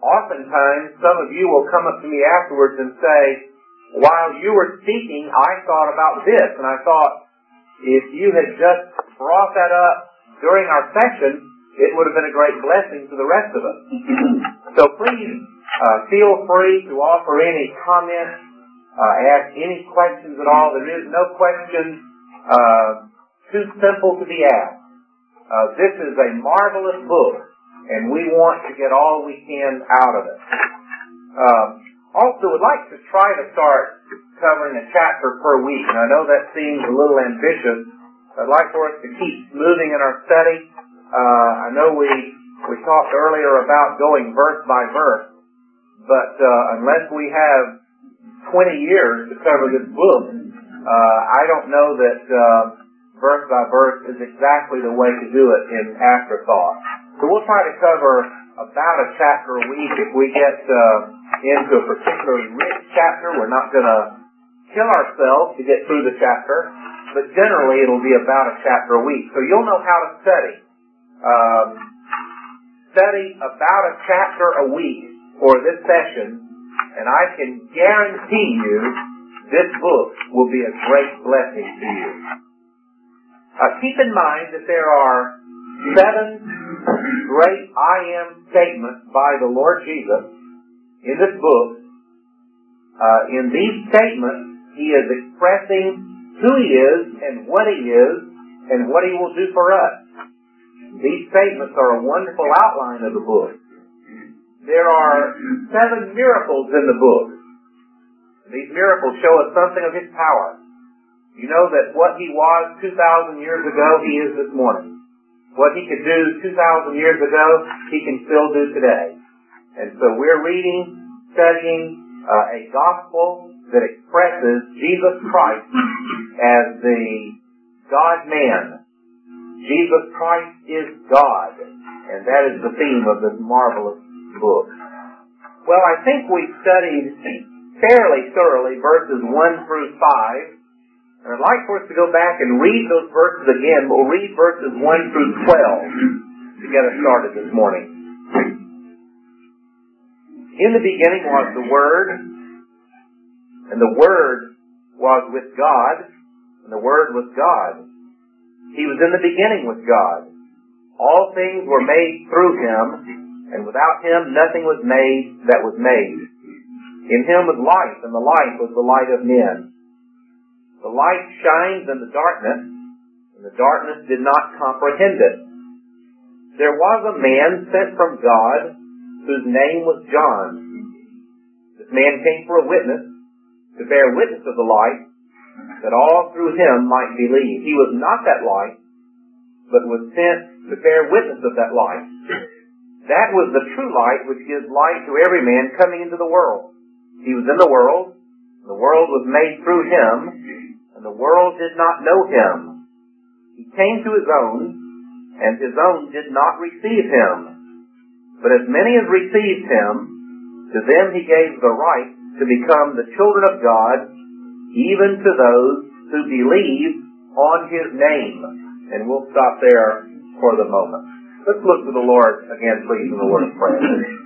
Oftentimes, some of you will come up to me afterwards and say, while you were speaking, I thought about this, and I thought, if you had just brought that up during our session, it would have been a great blessing to the rest of us. So please feel free to offer any comments, ask any questions at all. There is no question too simple to be asked. This is a marvelous book, and we want to get all we can out of it. Also, would like to try to start covering a chapter per week, and I know that seems a little ambitious. I'd like for us to keep moving in our study. I know we talked earlier about going verse by verse, but unless we have 20 years to cover this book, I don't know that verse by verse is exactly the way to do it in afterthought. So we'll try to cover about a chapter a week. If we get into a particularly rich chapter, we're not going to kill ourselves to get through the chapter, but generally it'll be about a chapter a week. So you'll know how to study. Study about a chapter a week for this session, and I can guarantee you this book will be a great blessing to you. Keep in mind that there are 7 great I am statements by the Lord Jesus in this book. In these statements, He is expressing who He is and what He is and what He will do for us. These statements are a wonderful outline of the book. There are 7 miracles in the book. These miracles show us something of His power. You know that what He was 2,000 years ago, He is this morning. What He could do 2,000 years ago, He can still do today. And so we're reading, studying a gospel that expresses Jesus Christ as the God-man. Jesus Christ is God, and that is the theme of this marvelous book. Well, I think we've studied fairly thoroughly verses 1 through 5. And I'd like for us to go back and read those verses again. We'll read verses 1 through 12 to get us started this morning. In the beginning was the Word, and the Word was with God, and the Word was God. He was in the beginning with God. All things were made through Him, and without Him nothing was made that was made. In Him was life, and the life was the light of men. The light shines in the darkness, and the darkness did not comprehend it. There was a man sent from God, whose name was John. This man came for a witness, to bear witness of the light, that all through him might believe. He was not that light, but was sent to bear witness of that light. That was the true light which gives light to every man coming into the world. He was in the world was made through Him, and the world did not know Him. He came to His own, and His own did not receive Him. But as many as received Him, to them He gave the right to become the children of God, even to those who believe on His name. And we'll stop there for the moment. Let's look to the Lord again, please, in the word of prayer.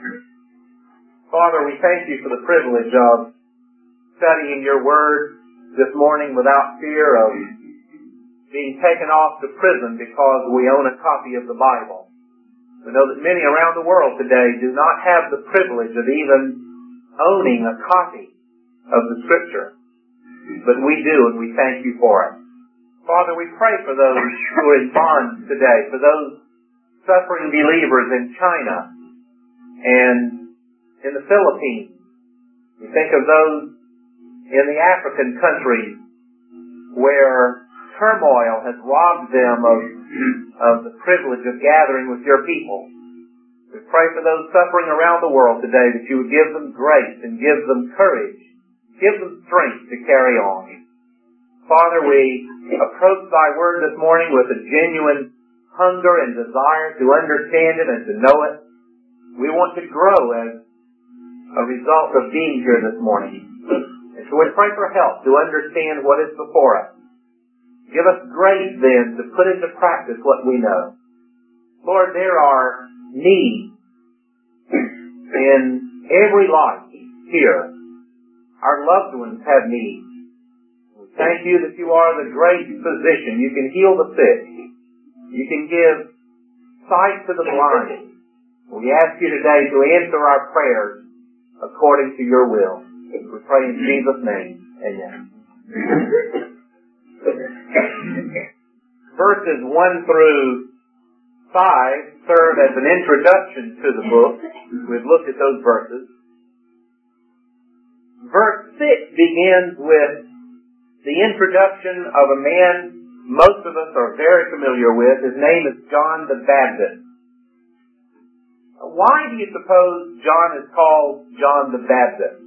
Father, we thank You for the privilege of studying Your Word this morning without fear of being taken off to prison because we own a copy of the Bible. We know that many around the world today do not have the privilege of even owning a copy of the Scripture. But we do, and we thank You for it. Father, we pray for those who are in bonds today, for those suffering believers in China and in the Philippines. We think of those in the African countries where turmoil has robbed them of the privilege of gathering with Your people. We pray for those suffering around the world today that You would give them grace and give them courage, give them strength to carry on. Father, we approach Thy Word this morning with a genuine hunger and desire to understand it and to know it. We want to grow as a result of being here this morning. And so we pray for help to understand what is before us. Give us grace then to put into practice what we know. Lord, there are needs in every life here. Our loved ones have needs. Thank you that you are the great physician. You can heal the sick. You can give sight to the blind. We ask you today to answer our prayers according to your will. We pray in Jesus' name. Amen. Verses 1 through 5 serve as an introduction to the book. We've looked at those verses. Verse 6 begins with the introduction of a man most of us are very familiar with. His name is John the Baptist. Why do you suppose John is called John the Baptist?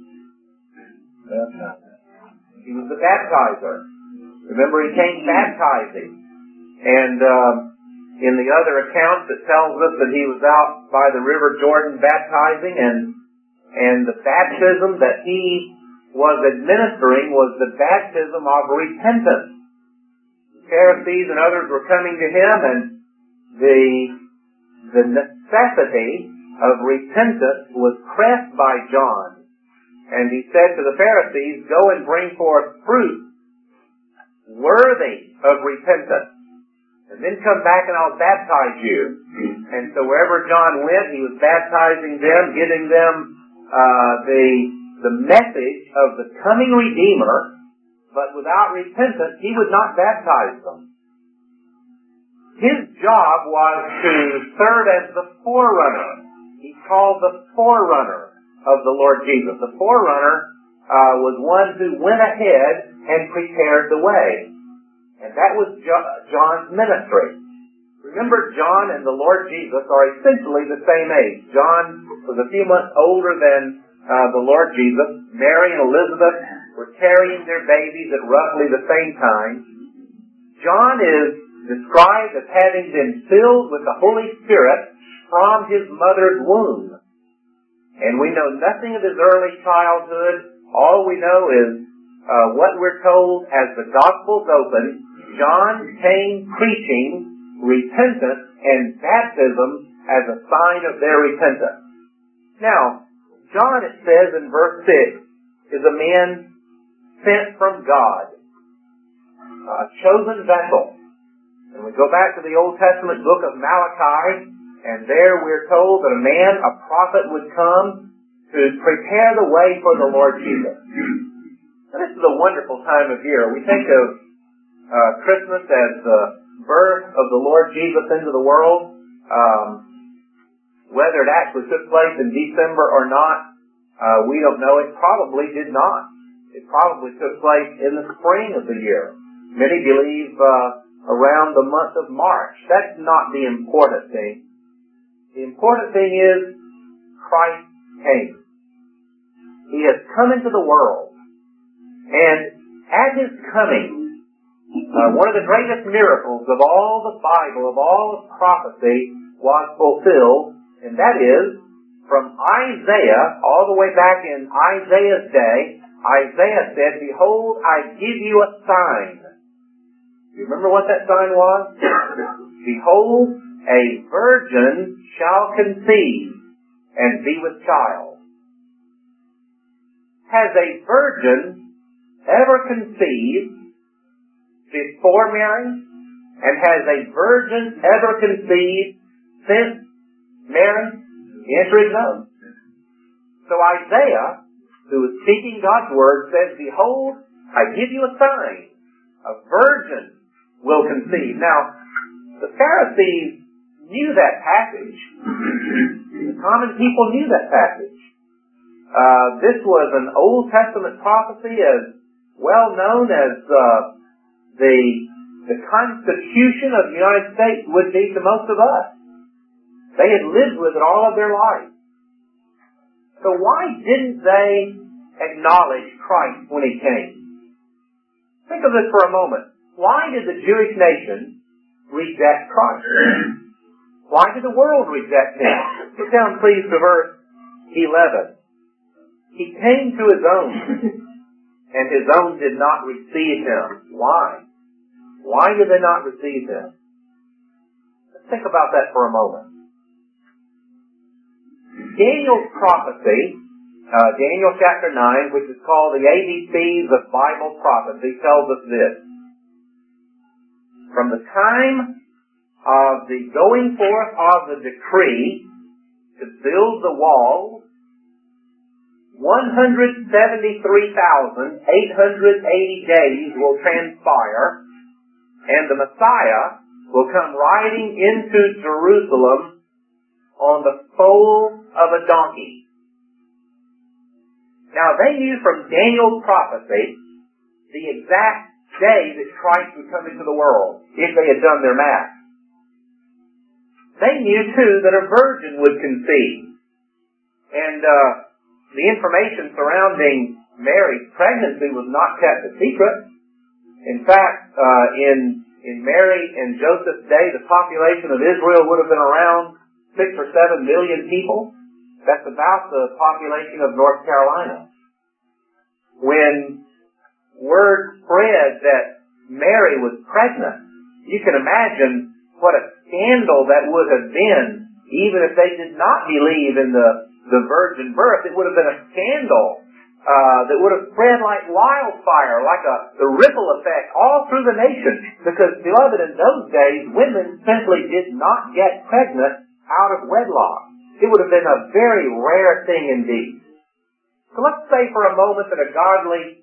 He was the baptizer. Remember, he came baptizing. And in the other accounts, it tells us that he was out by the River Jordan baptizing, and the baptism that he was administering was the baptism of repentance. Pharisees and others were coming to him, and the necessity of repentance was pressed by John. And he said to the Pharisees, "Go and bring forth fruit worthy of repentance, and then come back and I'll baptize you." And so wherever John went, he was baptizing them, giving them the message of the coming Redeemer. But without repentance, he would not baptize them. His job was to serve as the forerunner. He's called the forerunner of the Lord Jesus. The forerunner was one who went ahead and prepared the way. And that was John's ministry. Remember, John and the Lord Jesus are essentially the same age. John was a few months older than the Lord Jesus. Mary and Elizabeth were carrying their babies at roughly the same time. John is described as having been filled with the Holy Spirit from his mother's womb. And we know nothing of his early childhood. All we know is what we're told as the Gospels open. John came preaching repentance and baptism as a sign of their repentance. Now, John, it says in verse 6, is a man sent from God, a chosen vessel. And we go back to the Old Testament book of Malachi, and there we're told that a prophet would come to prepare the way for the Lord Jesus. And this is a wonderful time of year. We think of Christmas as the birth of the Lord Jesus into the world. Whether it actually took place in December or not, we don't know. It probably did not. It probably took place in the spring of the year. Many believe around the month of March. That's not the important thing. The important thing is Christ came. He has come into the world. And at his coming, one of the greatest miracles of all the Bible, of all of prophecy, was fulfilled, and that is, from Isaiah, all the way back in Isaiah's day, Isaiah said, "Behold, I give you a sign." You remember what that sign was? "Behold, a virgin shall conceive and be with child." Has a virgin ever conceived before Mary? And has a virgin ever conceived since Mary? The answer is no. So Isaiah, who is speaking God's word, says, "Behold, I give you a sign. A virgin will conceive." Now, the Pharisees knew that passage. The common people knew that passage. This was an Old Testament prophecy as well known as the Constitution of the United States would be to most of us. They had lived with it all of their life. So why didn't they acknowledge Christ when he came? Think of this for a moment. Why did the Jewish nation reject Christ? Why did the world reject him? Look down please to verse 11. He came to his own, and his own did not receive him. Why? Why did they not receive him? Let's think about that for a moment. Daniel's prophecy, Daniel chapter 9, which is called the ABCs of Bible prophecy, tells us this. From the time of the going forth of the decree to build the wall, 173,880 days will transpire, and the Messiah will come riding into Jerusalem on the foal of a donkey. Now they knew from Daniel's prophecy the exact day that Christ would come into the world, if they had done their math. They knew too that a virgin would conceive. And the information surrounding Mary's pregnancy was not kept a secret. In fact, in Mary and Joseph's day, the population of Israel would have been around 6 or 7 million people. That's about the population of North Carolina. When word spread that Mary was pregnant, you can imagine what a scandal that would have been, even if they did not believe in the virgin birth. It would have been a scandal that would have spread like wildfire, like the ripple effect all through the nation. Because, beloved, in those days, women simply did not get pregnant out of wedlock. It would have been a very rare thing indeed. So let's say for a moment that a godly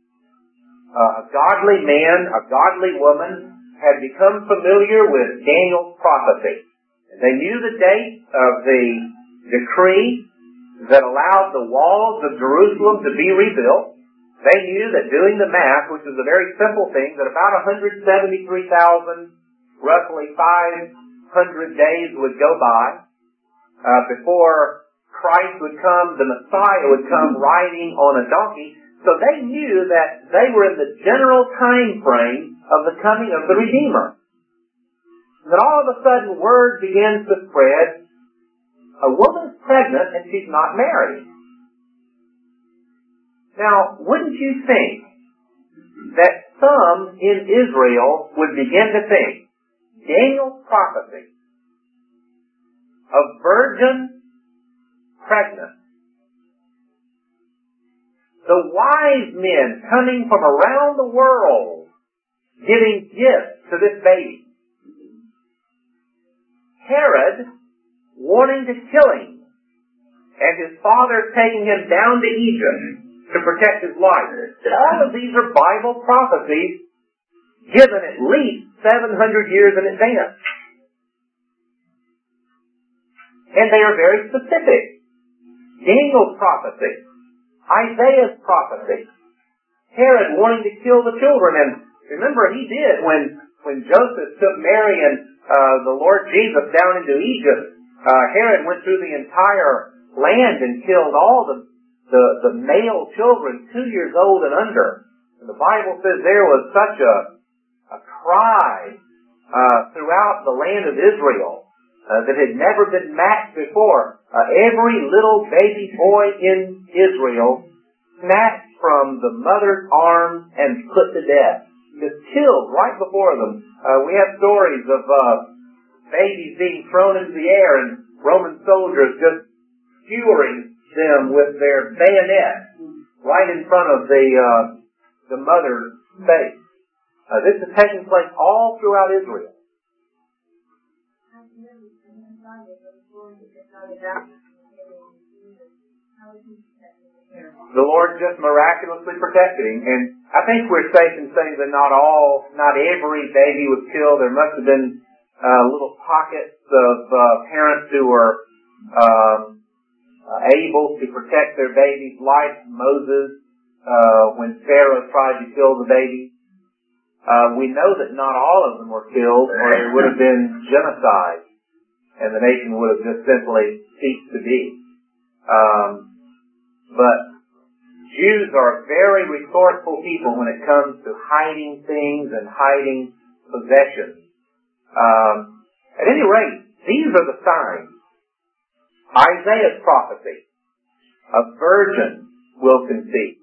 man, a godly woman, had become familiar with Daniel's prophecy. They knew the date of the decree that allowed the walls of Jerusalem to be rebuilt. They knew that doing the math, which is a very simple thing, that about 173,000, roughly 500 days would go by before Christ would come, the Messiah would come riding on a donkey. So they knew that they were in the general time frame of the coming of the Redeemer. And then all of a sudden word begins to spread, a woman's pregnant and she's not married. Now, wouldn't you think that some in Israel would begin to think, Daniel's prophecy, a virgin pregnant, the wise men coming from around the world giving gifts to this baby, Herod wanting to kill him, and his father taking him down to Egypt to protect his life. All of these are Bible prophecies given at least 700 years in advance. And they are very specific. Daniel's prophecy, Isaiah's prophecy, Herod wanting to kill the children. And remember, he did when Joseph took Mary and the Lord Jesus down into Egypt. Herod went through the entire land and killed all the male children 2 years old and under. And the Bible says there was such a cry throughout the land of Israel that had never been matched before. Every little baby boy in Israel snatched from the mother's arms and put to death. Just killed right before them. We have stories of babies being thrown into the air and Roman soldiers just skewering them with their bayonets right in front of the mother's face. This is taking place all throughout Israel. The Lord just miraculously protected him, and I think we're safe in saying that not every baby was killed. There must have been little pockets of parents who were able to protect their babies, like Moses when Pharaoh tried to kill the baby. We know that not all of them were killed, or there would have been genocide, and the nation would have just simply ceased to be. But Jews are very resourceful people when it comes to hiding things and hiding possessions. At any rate, these are the signs. Isaiah's prophecy, a virgin will conceive.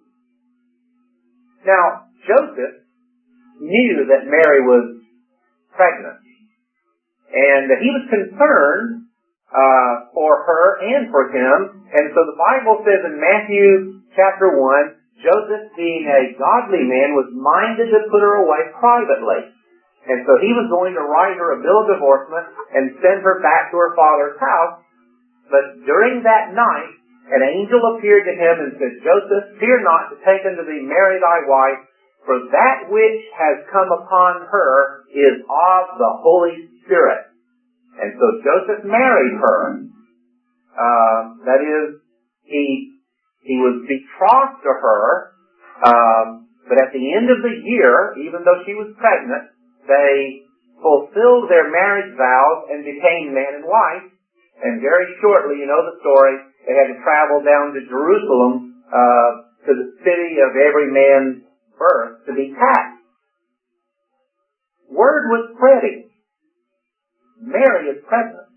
Now, Joseph knew that Mary was pregnant, and he was concerned for her and for him. And so the Bible says in Matthew chapter 1, Joseph, being a godly man, was minded to put her away privately. And so he was going to write her a bill of divorcement and send her back to her father's house. But during that night, an angel appeared to him and said, Joseph, fear not to take unto thee Mary thy wife, for that which has come upon her is of the Holy Spirit. And so Joseph married her. That is, he was betrothed to her, but at the end of the year, even though she was pregnant, they fulfilled their marriage vows and became man and wife. And very shortly, you know the story, they had to travel down to Jerusalem, to the city of every man's birth to be taxed. Word was spreading. Mary is pregnant.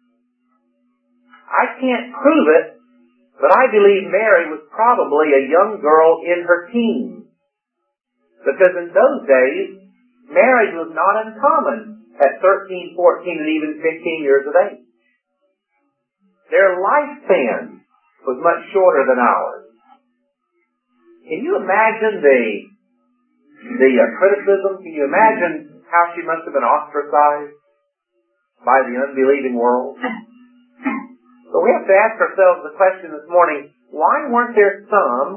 I can't prove it, but I believe Mary was probably a young girl in her teens. Because in those days, marriage was not uncommon at 13, 14, and even 15 years of age. Their lifespan was much shorter than ours. Can you imagine the criticism? Can you imagine how she must have been ostracized by the unbelieving world? So we have to ask ourselves the question this morning, why were there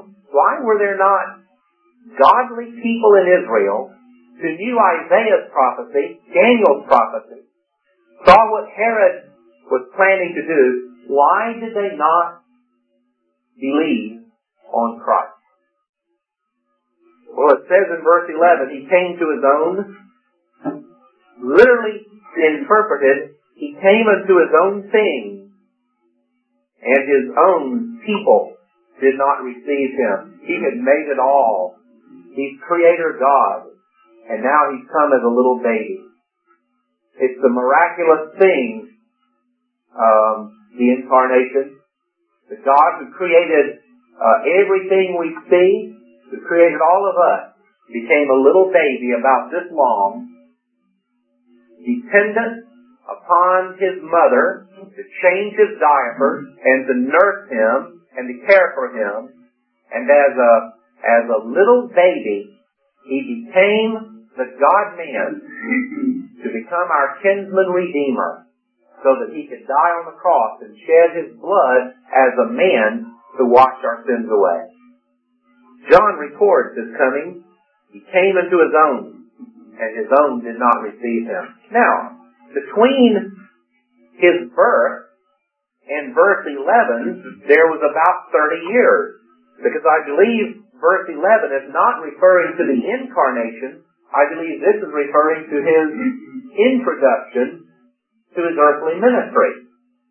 not godly people in Israel who knew Isaiah's prophecy, Daniel's prophecy, saw what Herod was planning to do? Why did they not believe on Christ? Well, it says in verse 11, he came to his own. Literally interpreted, he came unto his own thing, and his own people did not receive him. He had made it all. He's Creator God, and now he's come as a little baby. It's the miraculous thing, the incarnation. The God who created everything we see, who created all of us, became a little baby about this long, dependent upon his mother to change his diaper and to nurse him and to care for him. And as a little baby, he became the God-man to become our kinsman redeemer, so that he could die on the cross and shed his blood as a man to wash our sins away. John records his coming. He came into his own, and his own did not receive him. Now, between his birth and verse 11, there was about 30 years. Because I believe verse 11 is not referring to the incarnation. I believe this is referring to his introduction to his earthly ministry.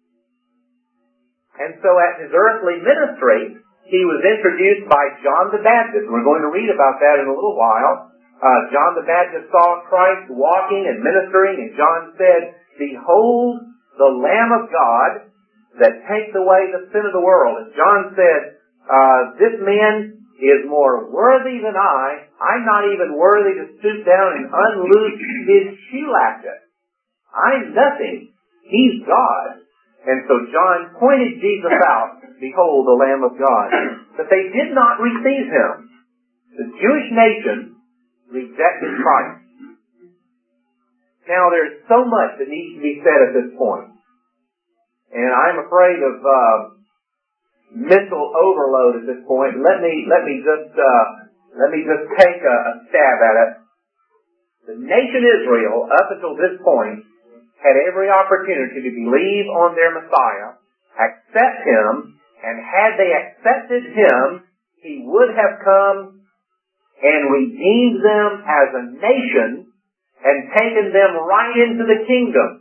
And so at his earthly ministry, he was introduced by John the Baptist. We're going to read about that in a little while. John the Baptist saw Christ walking and ministering, and John said, Behold the Lamb of God that takes away the sin of the world. And John said, this man is more worthy than I. I'm not even worthy to stoop down and unloose his shoe latchet. I'm nothing. He's God. And so John pointed Jesus out, behold, the Lamb of God. But they did not receive him. The Jewish nation rejected Christ. Now there's so much that needs to be said at this point. And I'm afraid of mental overload at this point. Let me just take a stab at it. The nation Israel, up until this point, had every opportunity to believe on their Messiah, accept him, and had they accepted him, he would have come and redeemed them as a nation and taken them right into the kingdom.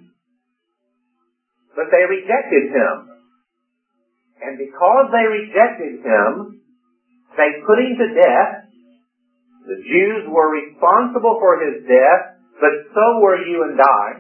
But they rejected him. And because they rejected him, they put him to death. The Jews were responsible for his death, but so were you and I.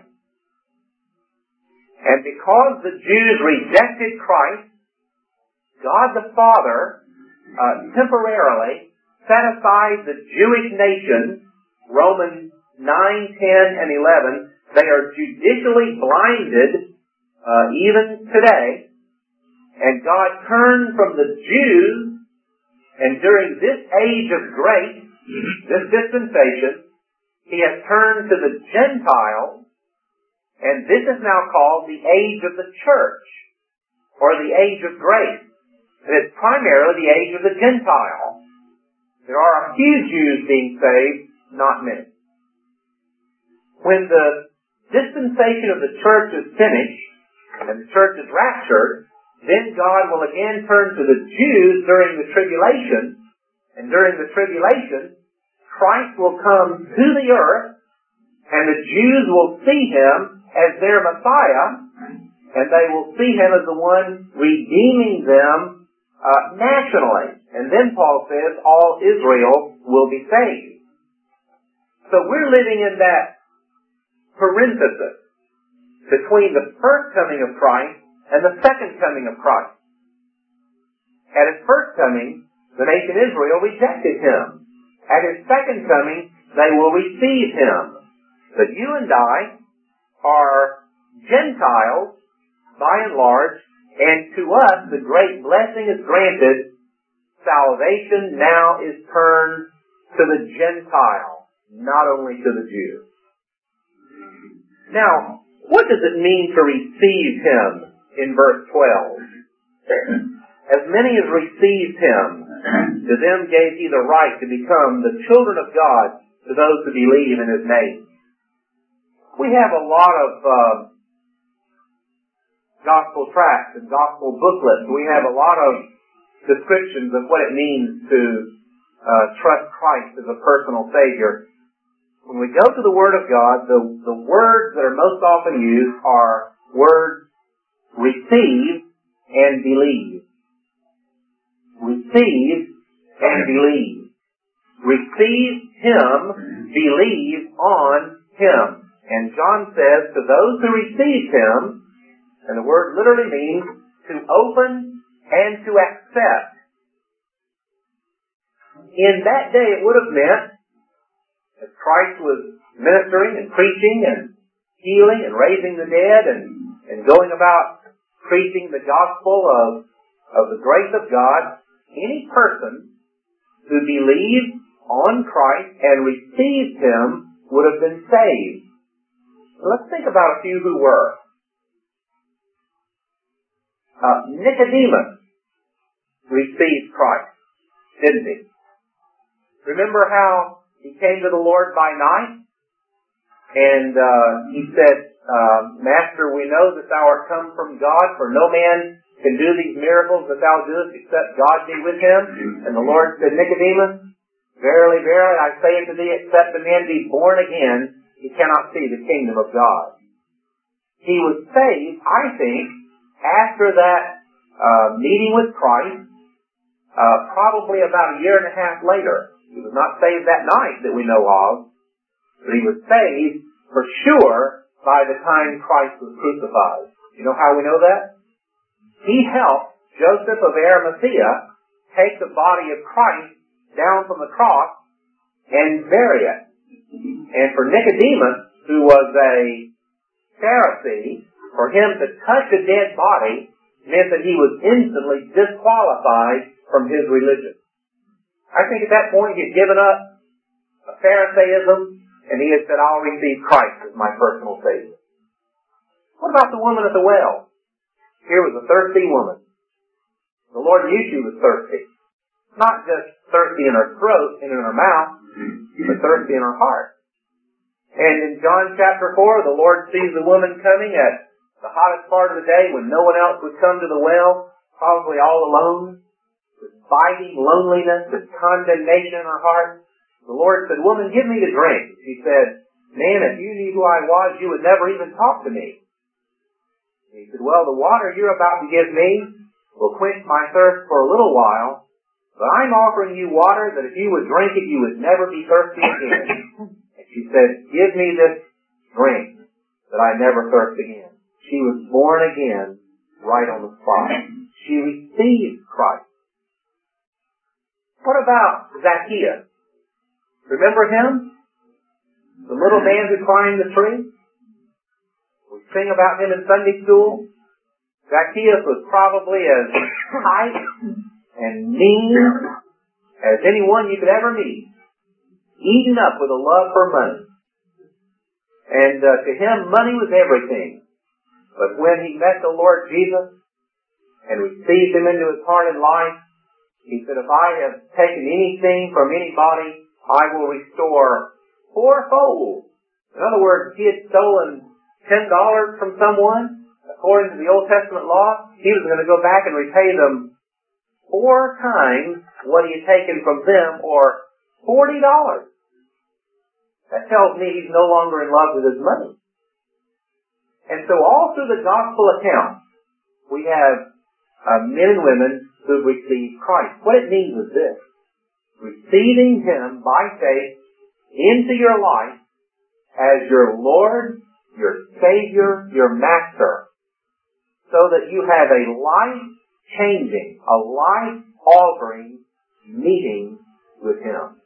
And because the Jews rejected Christ, God the Father temporarily set aside the Jewish nation. Romans 9, 10, and 11. They are judicially blinded even today. And God turned from the Jews, and during this age of grace, this dispensation, He has turned to the Gentiles, and this is now called the age of the church, or the age of grace. And it's primarily the age of the Gentiles. There are a few Jews being saved, not many. When the dispensation of the church is finished, and the church is raptured, then God will again turn to the Jews during the tribulation, and during the tribulation, Christ will come to the earth, and the Jews will see Him as their Messiah, and they will see Him as the one redeeming them nationally. And then Paul says all Israel will be saved. So we're living in that parenthesis between the first coming of Christ and the second coming of Christ. At His first coming, the nation Israel rejected Him. At His second coming, they will receive Him. But you and I are Gentiles, by and large, and to us the great blessing is granted. Salvation now is turned to the Gentile, not only to the Jew. Now, what does it mean to receive Him in verse 12? As many as received Him, to them gave He the right to become the children of God to those who believe in His name. We have a lot of gospel tracts and gospel booklets. We have a lot of descriptions of what it means to trust Christ as a personal Savior. When we go to the Word of God, the words that are most often used are words receive and believe. Receive and believe. Receive Him, believe on Him. And John says, to those who received Him, and the word literally means to open and to accept. In that day it would have meant, as Christ was ministering and preaching and healing and raising the dead and going about preaching the gospel of the grace of God, any person who believed on Christ and received Him would have been saved. Let's think about a few who were. Nicodemus received Christ, didn't he? Remember how he came to the Lord by night? And he said, Master, we know that thou art come from God, for no man can do these miracles that thou doest except God be with him. And the Lord said, Nicodemus, verily, verily, I say unto thee, except a man be born again, he cannot see the kingdom of God. He was saved, I think, after that meeting with Christ, probably about a year and a half later. He was not saved that night that we know of, but he was saved for sure by the time Christ was crucified. You know how we know that? He helped Joseph of Arimathea take the body of Christ down from the cross and bury it. And for Nicodemus, who was a Pharisee, for him to touch a dead body meant that he was instantly disqualified from his religion. I think at that point he had given up Pharisaism and he had said, I'll receive Christ as my personal Savior. What about the woman at the well? Here was a thirsty woman. The Lord knew she was thirsty. Not just thirsty in her throat and in her mouth, but thirsty in her heart. And in John chapter 4, the Lord sees the woman coming at the hottest part of the day when no one else would come to the well, probably all alone, with biting loneliness and condemnation in her heart. The Lord said, woman, give me to drink. She said, man, if you knew who I was, you would never even talk to me. And he said, well, the water you're about to give me will quench my thirst for a little while, but I'm offering you water that if you would drink it, you would never be thirsty again. And she said, give me this drink that I never thirst again. She was born again right on the spot. She received Christ. What about Zacchaeus? Remember him? The little man who climbed the tree? We sing about him in Sunday school. Zacchaeus was probably as tight and mean as anyone you could ever meet, eaten up with a love for money. And to him, money was everything. But when he met the Lord Jesus and received him into his heart and life, he said, if I have taken anything from anybody, I will restore fourfold. In other words, he had stolen $10 from someone. According to the Old Testament law, he was going to go back and repay them 4 times what he had taken from them, or $40. That tells me he's no longer in love with his money. And so all through the gospel accounts, we have men and women who received Christ. What it means is this: receiving him by faith into your life as your Lord, your Savior, your Master, so that you have a life-changing, a life-altering meeting with him.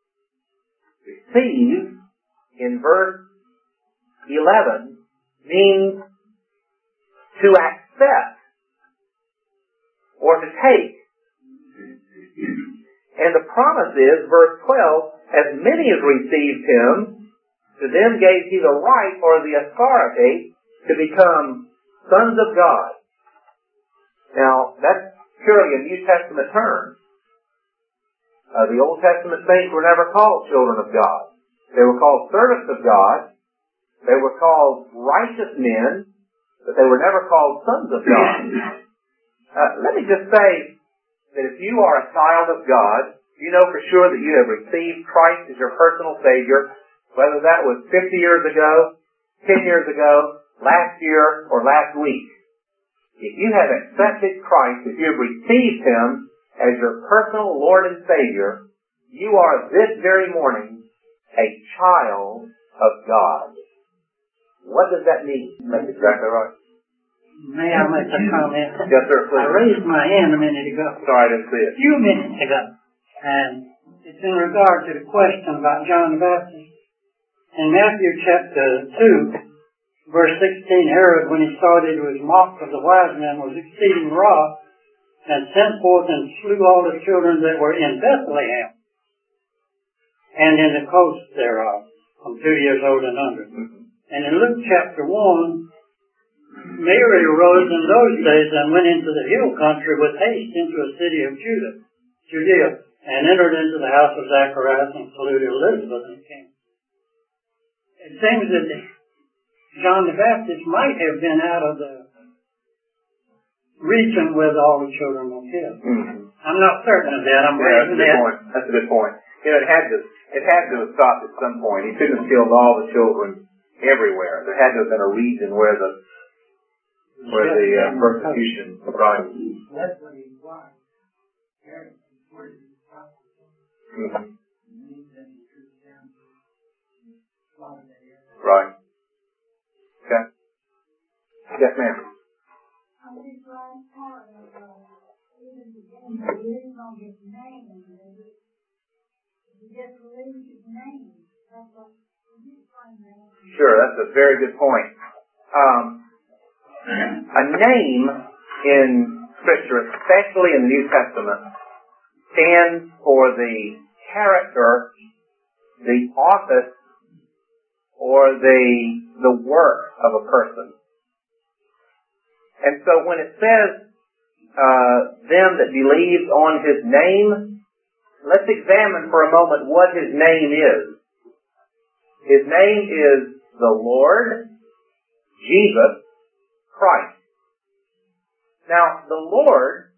Receive, in verse 11, means to accept or to take. And the promise is, verse 12, as many as received him, to them gave he the right or the authority to become sons of God. Now, that's purely a New Testament term. The Old Testament saints were never called children of God. They were called servants of God. They were called righteous men, but they were never called sons of God. Let me just say that if you are a child of God, you know for sure that you have received Christ as your personal Savior, whether that was 50 years ago, 10 years ago, last year, or last week. If you have accepted Christ, if you have received him as your personal Lord and Savior, you are this very morning a child of God. What does that mean? That's exactly right. May I make a comment? Yes, sir, please. I raised my hand a minute ago. Sorry, I didn't see it. A few minutes ago. And it's in regard to the question about John the Baptist. In Matthew chapter 2, verse 16, Herod, when he saw that he was mocked of the wise men, was exceeding wroth, and sent forth and slew all the children that were in Bethlehem, and in the coasts thereof, from 2 years old and under. And in Luke chapter 1, Mary arose in those days and went into the hill country with haste into a city of Judea, and entered into the house of Zacharias and saluted Elizabeth and came. It seems that John the Baptist might have been out of the region where all the children were killed. Mm-hmm. I'm not certain of that. That's a good point. You know, it had to have stopped at some point. He couldn't have killed all the children everywhere. There had to have been a region where the persecution arrived. That's what he was. Mm-hmm. Right. Okay. Yes, ma'am. Sure, that's a very good point. A name in Scripture, especially in the New Testament, stands for the character, the office, or the work of a person. And so when it says, them that believed on his name, let's examine for a moment what his name is. His name is the Lord Jesus Christ. Now, the Lord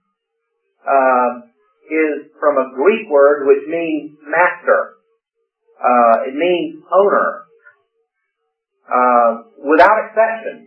is from a Greek word which means master. It means owner. Without exception.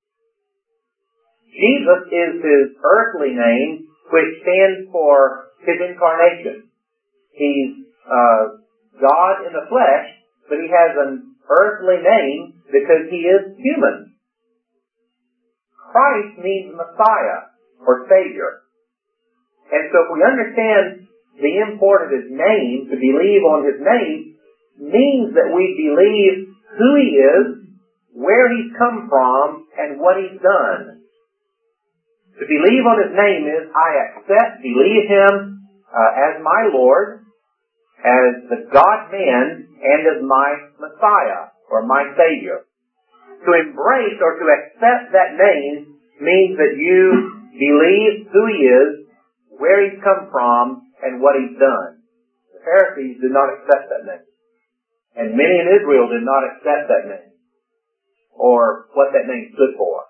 Jesus is his earthly name, which stands for his incarnation. He's God in the flesh, but he has an earthly name because he is human. Christ means Messiah or Savior. And so if we understand the import of his name, to believe on his name, means that we believe who he is, where he's come from, and what he's done. To believe on His name is I believe Him as my Lord, as the God-man, and as my Messiah, or my Savior. To embrace or to accept that name means that you believe who He is, where He's come from, and what He's done. The Pharisees did not accept that name. And many in Israel did not accept that name, or what that name stood for.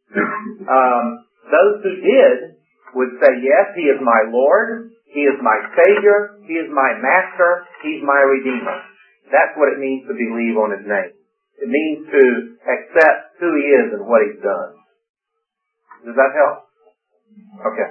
Those who did would say, yes, He is my Lord, He is my Savior, He is my Master, He's my Redeemer. That's what it means to believe on His name. It means to accept who He is and what He's done. Does that help? Okay.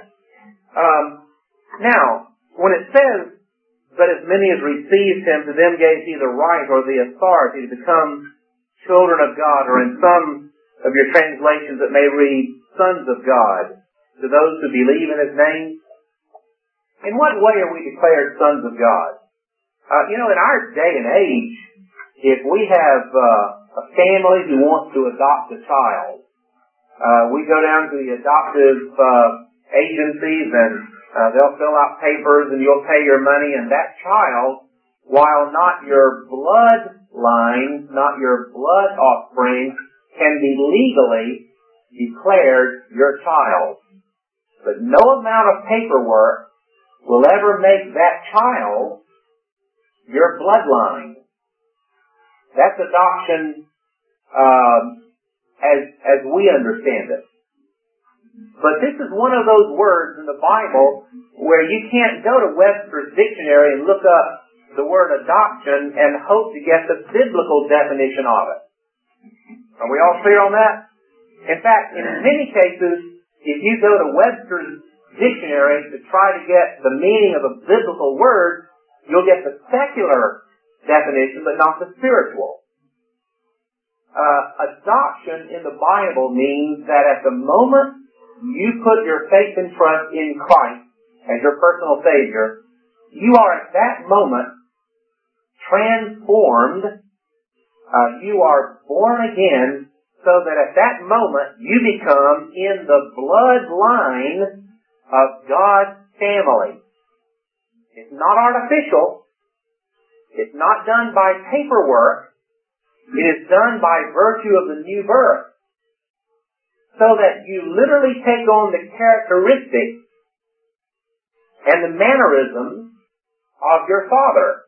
Now, when it says, but as many as received Him, to them gave He the right or the authority to become children of God, or in some of your translations it may read, sons of God, to those who believe in His name. In what way are we declared sons of God? In our day and age, if we have a family who wants to adopt a child, we go down to the adoptive agencies and they'll fill out papers and you'll pay your money, and that child, while not your bloodline, not your blood offspring, can be legally declared your child. But no amount of paperwork will ever make that child your bloodline. That's adoption as we understand it. But this is one of those words in the Bible where you can't go to Webster's dictionary and look up the word adoption and hope to get the biblical definition of it. Are we all clear on that? In fact, in many cases, if you go to Webster's dictionary to try to get the meaning of a biblical word, you'll get the secular definition, but not the spiritual. Adoption in the Bible means that at the moment you put your faith and trust in Christ as your personal Savior, you are at that moment transformed. You are born again, so that at that moment you become in the bloodline of God's family. It's not artificial. It's not done by paperwork. It is done by virtue of the new birth. So that you literally take on the characteristics and the mannerisms of your father.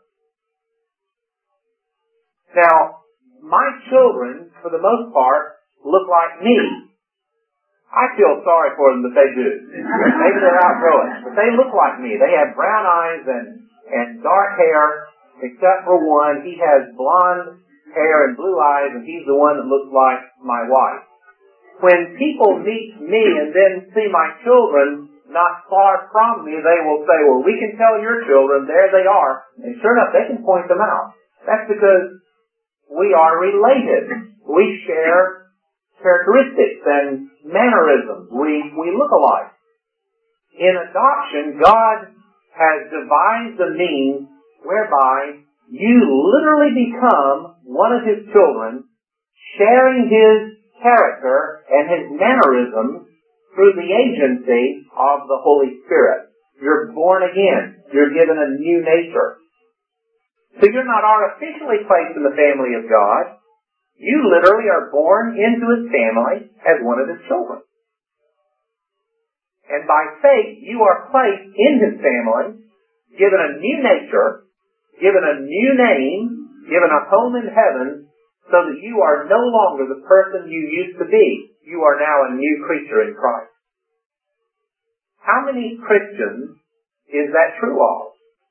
Now, my children, for the most part, look like me. I feel sorry for them that they do. Maybe they're outgrowing, but they look like me. They have brown eyes and dark hair, except for one. He has blonde hair and blue eyes, and he's the one that looks like my wife. When people meet me and then see my children not far from me, they will say, well, we can tell your children, there they are. And sure enough, they can point them out. That's because we are related. We share characteristics and mannerisms. We look alike. In adoption, God has devised a means whereby you literally become one of His children, sharing His character and His mannerisms through the agency of the Holy Spirit. You're born again. You're given a new nature. So you're not artificially placed in the family of God. You literally are born into His family as one of His children. And by faith, you are placed in His family, given a new nature, given a new name, given a home in heaven, so that you are no longer the person you used to be. You are now a new creature in Christ. How many Christians is that true of?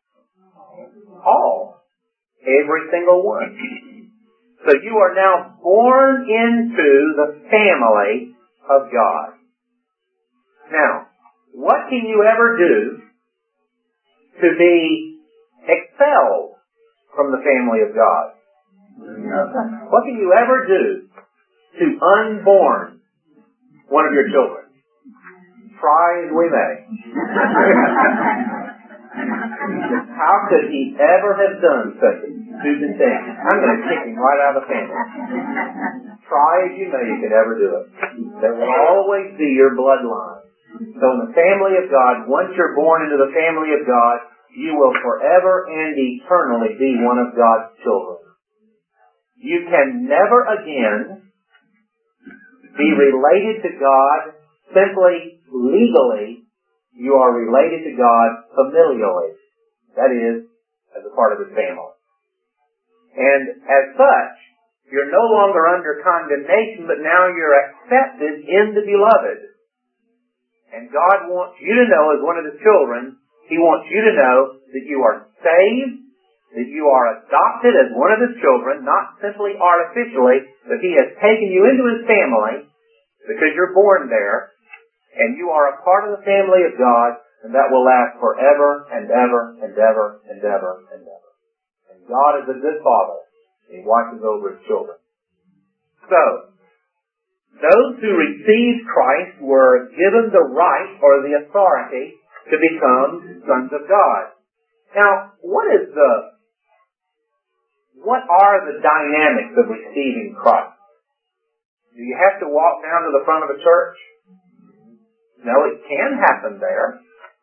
All. Every single one. So you are now born into the family of God. Now, what can you ever do to be expelled from the family of God? What can you ever do to unborn one of your children? Try as we may. How could he ever have done such a stupid thing? I'm going to kick him right out of the family. Try as you may, you could never do it. There will always be your bloodline. So in the family of God, once you're born into the family of God, you will forever and eternally be one of God's children. You can never again be related to God simply legally. You are related to God familially. That is, as a part of His family. And as such, you're no longer under condemnation, but now you're accepted in the Beloved. And God wants you to know, as one of His children, He wants you to know that you are saved, that you are adopted as one of His children, not simply artificially, but He has taken you into His family because you're born there, and you are a part of the family of God, and that will last forever and ever and ever and ever and ever. And God is a good Father. He watches over His children. So, those who received Christ were given the right or the authority to become sons of God. Now, what are the dynamics of receiving Christ? Do you have to walk down to the front of a church? No, it can happen there.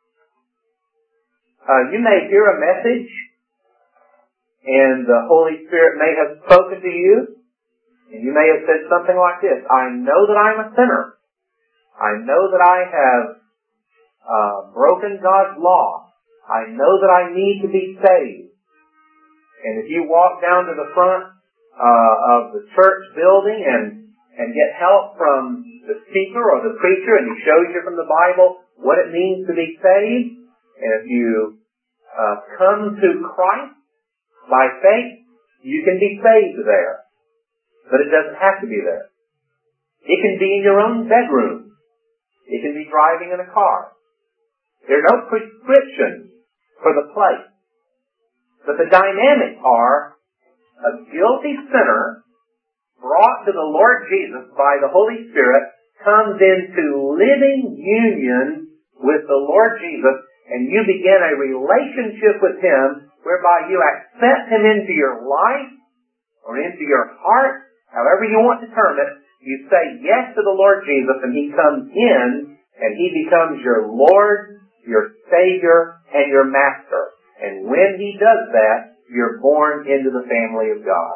You may hear a message, and the Holy Spirit may have spoken to you, and you may have said something like this: I know that I'm a sinner. I know that I have broken God's law. I know that I need to be saved. And if you walk down to the front of the church building and get help from the speaker or the preacher, and he shows you from the Bible what it means to be saved, and if you come to Christ by faith, you can be saved there. But it doesn't have to be there. It can be in your own bedroom. It can be driving in a car. There are no prescriptions for the place. But the dynamics are a guilty sinner brought to the Lord Jesus by the Holy Spirit comes into living union with the Lord Jesus, and you begin a relationship with Him whereby you accept Him into your life or into your heart, however you want to term it. You say yes to the Lord Jesus, and He comes in, and He becomes your Lord, your Savior, and your Master. And when He does that, you're born into the family of God.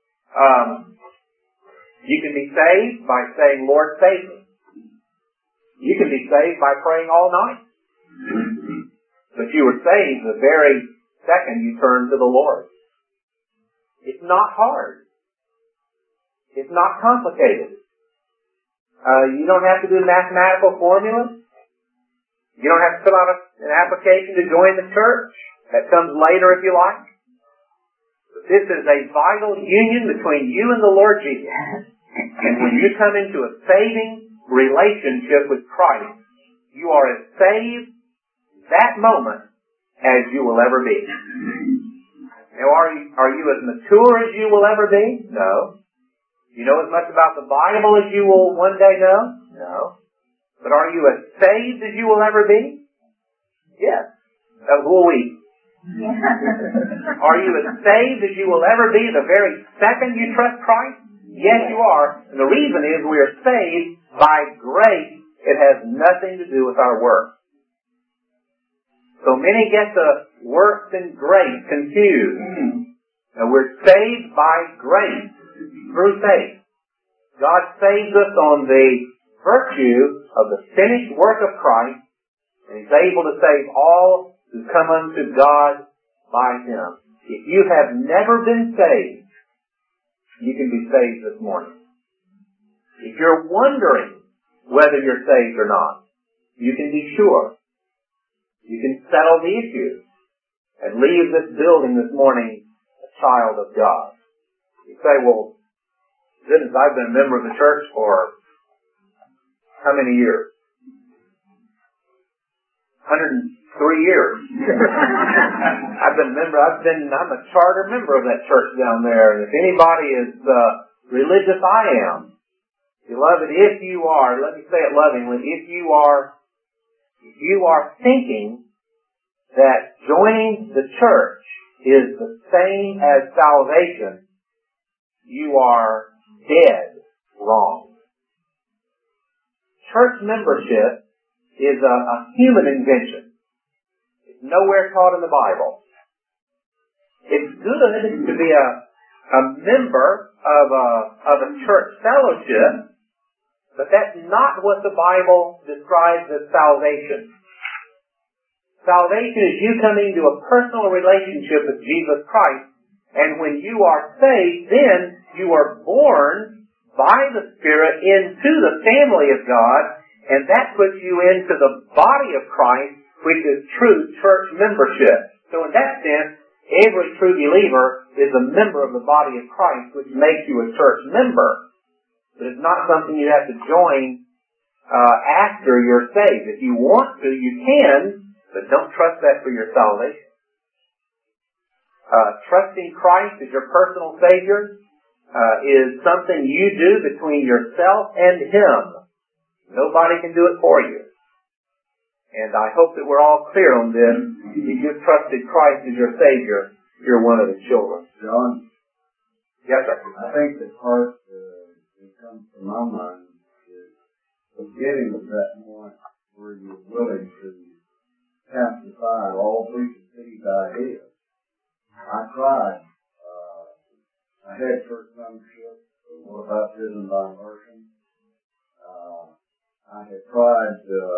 You can be saved by saying, Lord, save me. You can be saved by praying all night. But you were saved the very second you turned to the Lord. It's not hard. It's not complicated. You don't have to do mathematical formulas. You don't have to fill out an application to join the church. That comes later if you like. But this is a vital union between you and the Lord Jesus. And when you come into a saving relationship with Christ, you are as saved that moment as you will ever be. Now, are you as mature as you will ever be? No. You know as much about the Bible as you will one day know? No. But are you as saved as you will ever be? Yes. That was a little weak. Are you as saved as you will ever be the very second you trust Christ? Yes, you are. And the reason is we are saved by grace. It has nothing to do with our works. So many get the works and grace confused. Now we're saved by grace through faith. God saves us on the virtue of the finished work of Christ, and He's able to save all who come unto God by Him. If you have never been saved, you can be saved this morning. If you're wondering whether you're saved or not, you can be sure. You can settle the issue and leave this building this morning a child of God. You say, well, goodness, I've been a member of the church for how many years? 103 years. I'm a charter member of that church down there, and if anybody is religious, I am. Beloved, if you are, let me say it lovingly, if you are thinking that joining the church is the same as salvation, you are dead wrong. Church membership is a human invention. It's nowhere taught in the Bible. It's good to be a member of a church fellowship, but that's not what the Bible describes as salvation. Salvation is you coming to a personal relationship with Jesus Christ, and when you are saved, then you are born by the Spirit into the family of God, and that puts you into the body of Christ, which is true church membership. So in that sense, every true believer is a member of the body of Christ, which makes you a church member. But it's not something you have to join after you're saved. If you want to, you can, but don't trust that for your salvation. Trusting Christ as your personal Savior is something you do between yourself and Him. Nobody can do it for you. And I hope that we're all clear on this. If you've trusted Christ as your Savior, you're one of His children. John? Yes, sir. I think the part that comes to my mind is getting to that point where you're willing to cast aside all preconceived ideas. I tried. I had church membership, what baptism by immersion. I had tried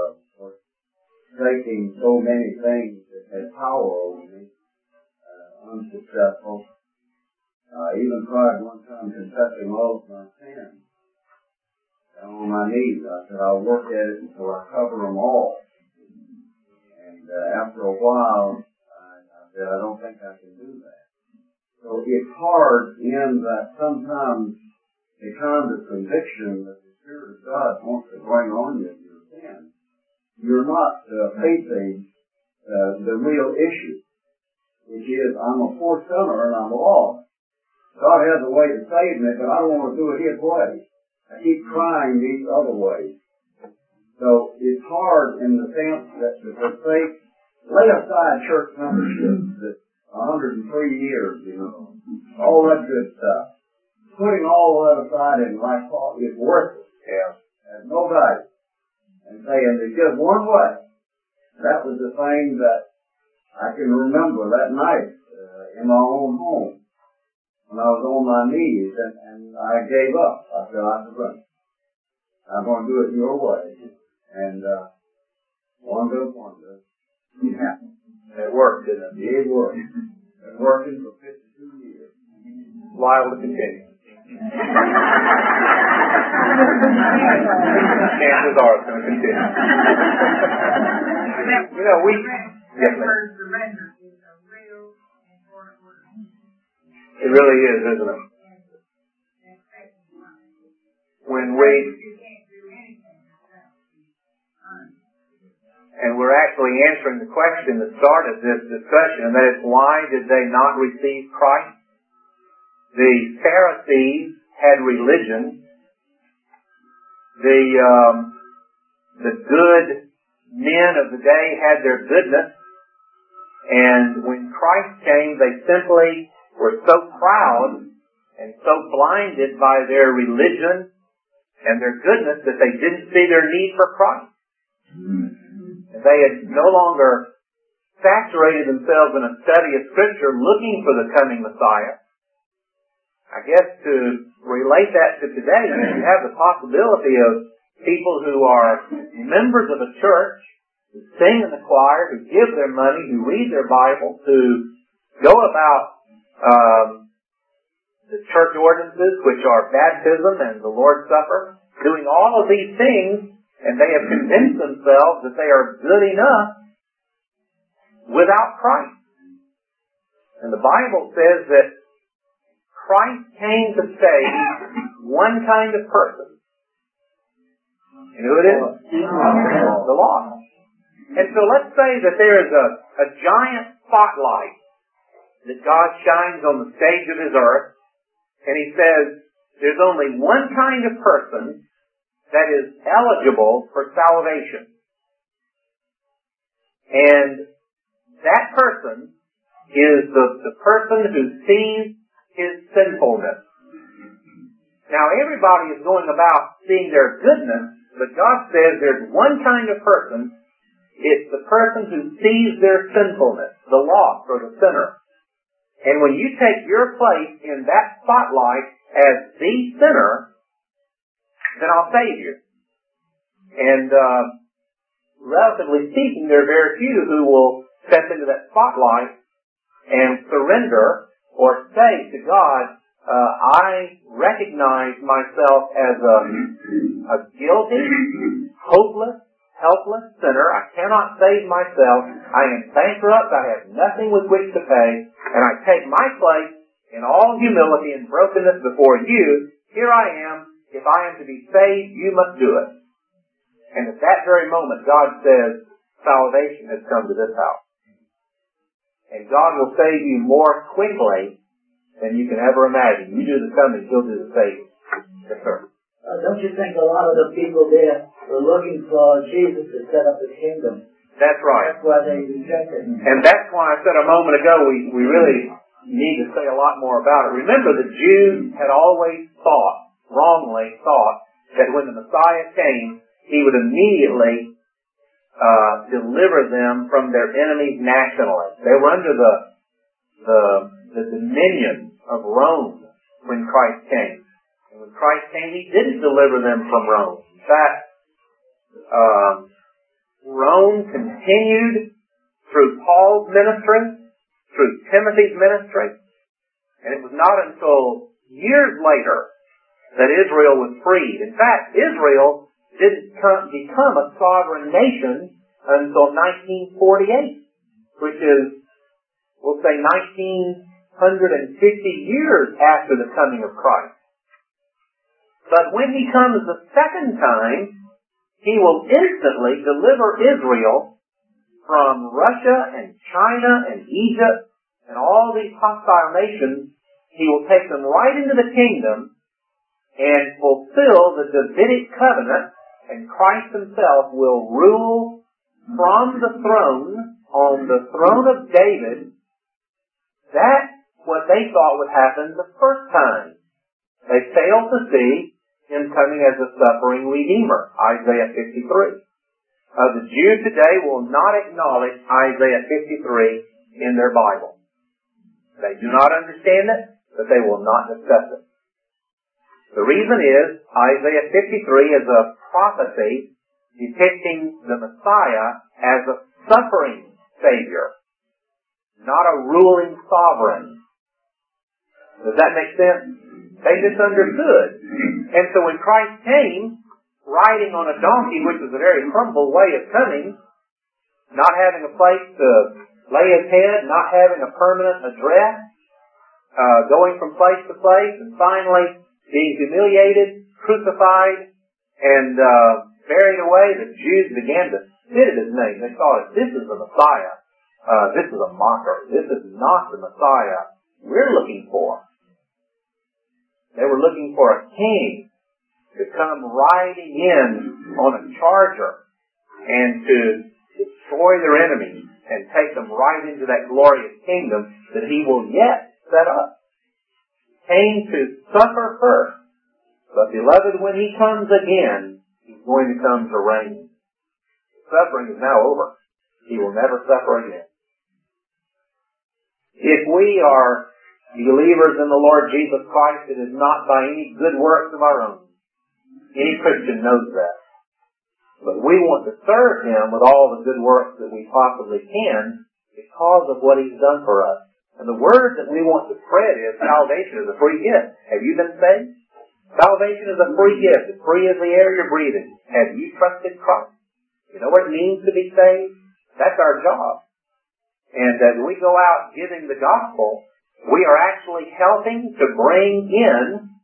taking so many things that had power over me, unsuccessful. I even tried one time confessing all of my sins. Down on my knees, I said, I'll work at it until I cover them all. And after a while, I said, I don't think I can do that. So it's hard in that sometimes the kind of conviction that the Spirit of God wants to bring on you in your sin, you're not facing the real issue, which is I'm a poor sinner and I'm lost. God has a way to save me, but I don't want to do it His way. I keep trying these other ways. So it's hard in the sense that to say, lay aside church membership, that's 103 years, all that good stuff. Putting all that aside in life is worthless. Yeah. There's no value. And saying there's just one way. That was the thing that I can remember that night in my own home when I was on my knees and I gave up. I said, I'm going to do it your way. And wonder, yeah. It worked, didn't it? It worked. Been working for 52 years. Liable to continue. Chances are it's going to continue. Yes, it really is, isn't it? And we're actually answering the question that started this discussion, and that is, why did they not receive Christ? The Pharisees had religion. The good men of the day had their goodness. And when Christ came, they simply were so proud and so blinded by their religion and their goodness that they didn't see their need for Christ. And they had no longer saturated themselves in a study of Scripture looking for the coming Messiah. I guess to relate that to today, you have the possibility of people who are members of a church, who sing in the choir, who give their money, who read their Bible, who go about the church ordinances, which are baptism and the Lord's Supper, doing all of these things, and they have convinced themselves that they are good enough without Christ. And the Bible says that Christ came to save one kind of person. You know who it is? The lost. And so let's say that there is a giant spotlight that God shines on the stage of His earth, and He says there's only one kind of person that is eligible for salvation. And that person is the person who sees his sinfulness. Now, everybody is going about seeing their goodness, But God says there's one kind of person. It's the person who sees their sinfulness, the lost or the sinner. And when you take your place in that spotlight as the sinner, then I'll save you. And relatively speaking, there are very few who will step into that spotlight and surrender or say to God, I recognize myself as a guilty, hopeless, helpless sinner. I cannot save myself. I am bankrupt. I have nothing with which to pay. And I take my place in all humility and brokenness before you. Here I am. If I am to be saved, you must do it. And at that very moment, God says, salvation has come to this house. And God will save you more quickly than you can ever imagine. You do the coming, He'll do the saving. Yes, sir. Don't you think a lot of the people there were looking for Jesus to set up His kingdom? That's right. That's why they rejected Him. And that's why I said a moment ago we really need to say a lot more about it. Remember, the Jews had always wrongly thought, that when the Messiah came, He would immediately deliver them from their enemies nationally. They were under the dominion of Rome when Christ came. And when Christ came, He didn't deliver them from Rome. In fact, Rome continued through Paul's ministry, through Timothy's ministry, and it was not until years later that Israel was freed. In fact, Israel didn't become a sovereign nation until 1948, which is, we'll say, 1950 years after the coming of Christ. But when He comes the second time, He will instantly deliver Israel from Russia and China and Egypt and all these hostile nations. He will take them right into the kingdom and fulfill the Davidic covenant, and Christ Himself will rule from the throne, on the throne of David. That's what they thought would happen the first time. They failed to see Him coming as a suffering Redeemer, Isaiah 53. The Jews today will not acknowledge Isaiah 53 in their Bible. They do not understand it, but they will not discuss it. The reason is, Isaiah 53 is a prophecy depicting the Messiah as a suffering Savior, not a ruling sovereign. Does that make sense? They misunderstood. And so when Christ came, riding on a donkey, which was a very humble way of coming, not having a place to lay His head, not having a permanent address, going from place to place, and finally being humiliated, crucified, and buried away, the Jews began to spit at His name. They thought, this is the Messiah. This is a mocker. This is not the Messiah we're looking for. They were looking for a king to come riding in on a charger and to destroy their enemies and take them right into that glorious kingdom that He will yet set up. Came to suffer first, but beloved, when He comes again, He's going to come to reign. Suffering is now over. He will never suffer again. If we are believers in the Lord Jesus Christ, it is not by any good works of our own. Any Christian knows that. But we want to serve Him with all the good works that we possibly can because of what He's done for us. And the word that we want to spread is salvation is a free gift. Have you been saved? Salvation is a free gift. As free as the air you're breathing. Have you trusted Christ? You know what it means to be saved? That's our job. And as we go out giving the gospel, we are actually helping to bring in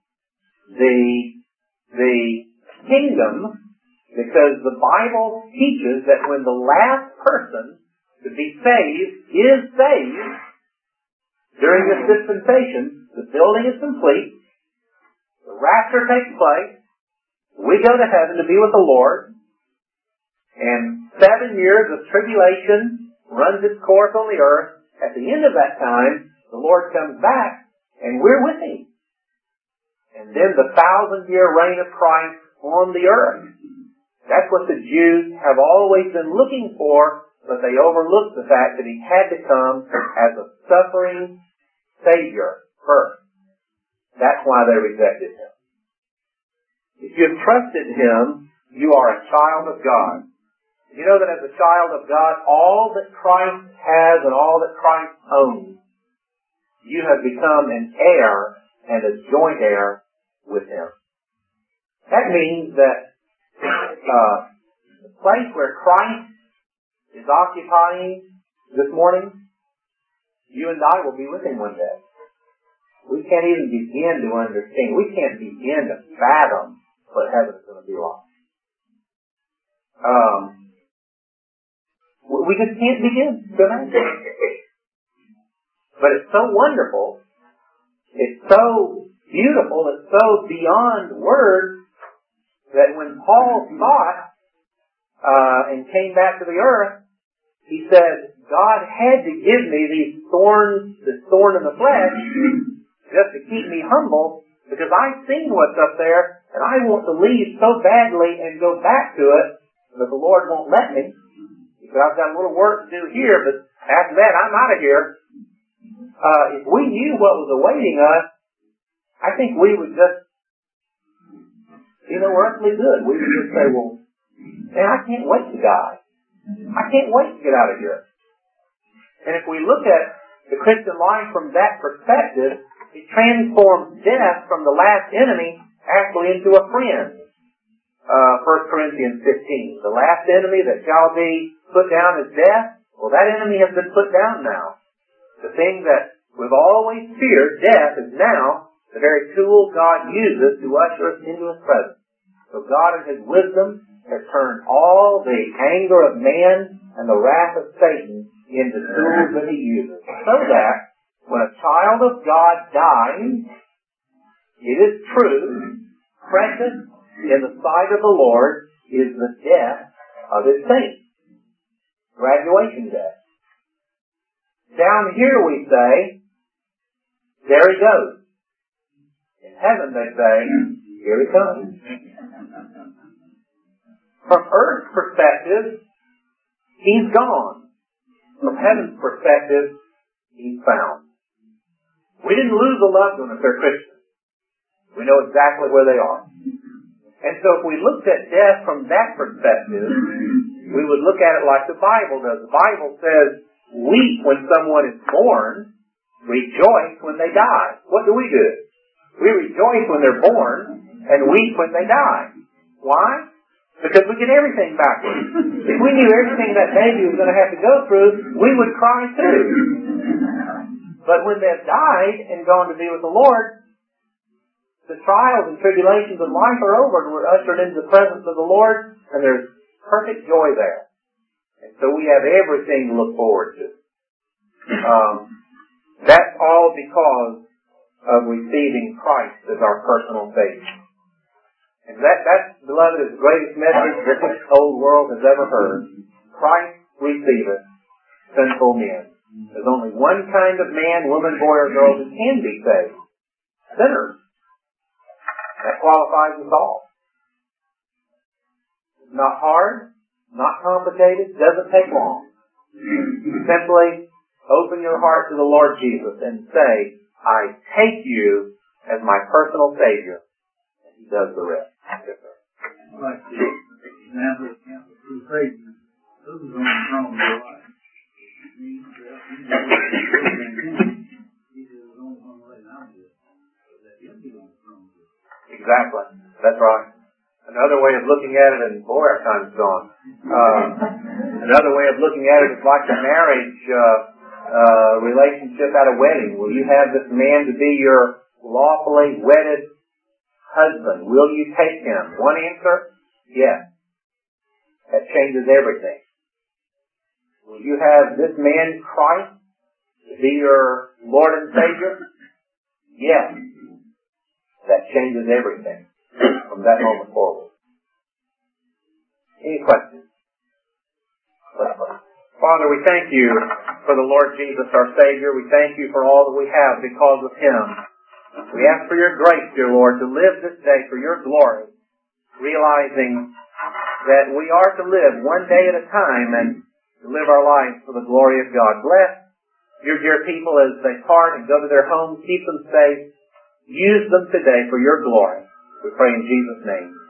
the kingdom, because the Bible teaches that when the last person to be saved is saved during this dispensation, the building is complete, the rapture takes place, we go to heaven to be with the Lord, and 7 years of tribulation runs its course on the earth. At the end of that time, the Lord comes back, and we're with Him. And then the 1,000-year reign of Christ on the earth. That's what the Jews have always been looking for, but they overlooked the fact that He had to come as a suffering Savior first. That's why they rejected Him. If you have trusted Him, you are a child of God. You know that as a child of God, all that Christ has and all that Christ owns, you have become an heir and a joint heir with Him. That means that the place where Christ is occupying this morning, you and I will be with Him one day. We can't even begin to understand. We can't begin to fathom what heaven is going to be like. We just can't begin to imagine. But it's so wonderful. It's so beautiful. It's so beyond words that when Paul saw it and came back to the earth, he said, God had to give me these thorns, this thorn in the flesh, just to keep me humble, because I've seen what's up there, and I want to leave so badly and go back to it, but the Lord won't let me. He said, I've got a little work to do here, but after that, I'm out of here. If we knew what was awaiting us, I think we would just, earthly good. We would just say, well, man, I can't wait to die. I can't wait to get out of here. And if we look at the Christian life from that perspective, it transforms death from the last enemy actually into a friend. 1 Corinthians 15. The last enemy that shall be put down is death. Well, that enemy has been put down now. The thing that we've always feared, death, is now the very tool God uses to usher us into His presence. So God in His wisdom has turned all the anger of man and the wrath of Satan into tools that He uses. So that when a child of God dies, it is true, precious in the sight of the Lord is the death of His saints. Graduation death. Down here we say, there He goes. In heaven they say, here He comes. From earth's perspective, He's gone. From heaven's perspective, He's found. We didn't lose a loved one if they're Christians. We know exactly where they are. And so if we looked at death from that perspective, we would look at it like the Bible does. The Bible says, weep when someone is born, rejoice when they die. What do? We rejoice when they're born and weep when they die. Why? Because we get everything backwards. If we knew everything that baby was going to have to go through, we would cry too. But when they've died and gone to be with the Lord, the trials and tribulations of life are over and we're ushered into the presence of the Lord, and there's perfect joy there. And so we have everything to look forward to. That's all because of receiving Christ as our personal Savior. And that, beloved, is the greatest message that this old world has ever heard. Christ receiveth sinful men. There's only one kind of man, woman, boy, or girl who can be saved. Sinners. That qualifies us all. Not hard, not complicated, doesn't take long. Simply open your heart to the Lord Jesus and say, I take you as my personal Savior. And He does the rest. Yes, sir. Like the example of Campbell Crusade, who's on the throne of your life? Exactly. That's right. Another way of looking at it, and boy, our time's gone. Another way of looking at it is like the marriage relationship at a wedding. Will you have this man to be your lawfully wedded husband? Will you take him? One answer, yes. That changes everything. Will you have this man, Christ, to be your Lord and Savior? Yes. That changes everything from that moment forward. Any questions? Father, we thank you for the Lord Jesus, our Savior. We thank you for all that we have because of Him. We ask for your grace, dear Lord, to live this day for your glory, realizing that we are to live one day at a time and to live our lives for the glory of God. Bless your dear people as they part and go to their homes. Keep them safe. Use them today for your glory. We pray in Jesus' name.